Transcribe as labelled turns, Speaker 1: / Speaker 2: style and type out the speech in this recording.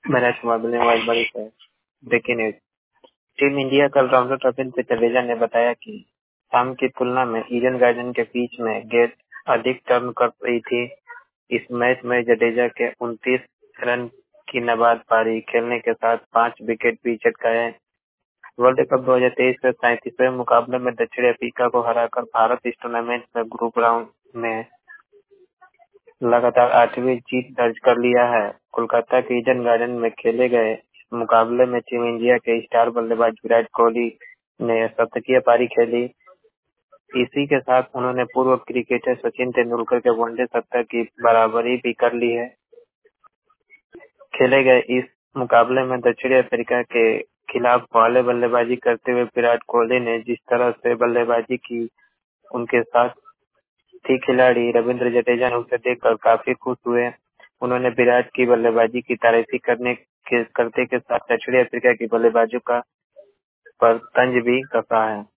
Speaker 1: Match मुकाबले में आज बड़ी है। Breaking news. टीम इंडिया कल राउंड रॉबिन पे जडेजा ने बताया कि शाम की तुलना में ईडन गार्डन के बीच में गेंद अधिक टर्न कर रही थी। इस मैच में जडेजा के 29 रन की नाबाद पारी खेलने के साथ 5 विकेट भी चटकाए। वर्ल्ड कप 2023 के 37वें मुकाबले में दक्षिण अफ्रीका को हराकर भारत इस टूर्नामेंट में ग्रुप राउंड में लगातार 8वीं जीत दर्ज कर लिया है। कोलकाता के ईडन गार्डन में खेले गए इस मुकाबले में टीम इंडिया के स्टार बल्लेबाज विराट कोहली ने शतकीय पारी खेली। इसी के साथ उन्होंने पूर्व क्रिकेटर सचिन तेंदुलकर के वनडे शतक की बराबरी भी कर ली है। खेले गए इस मुकाबले में दक्षिण अफ्रीका के खिलाफ पहले बल्लेबाजी करते हुए विराट कोहली ने जिस तरह से बल्लेबाजी की, उनके साथ ही खिलाड़ी रविंद्र जडेजा ने उसे देखकर काफी खुश हुए। उन्होंने विराट की बल्लेबाजी की तारीफ करते के साथ दक्षिण अफ्रीका की बल्लेबाजों का पर तंज भी कसा है।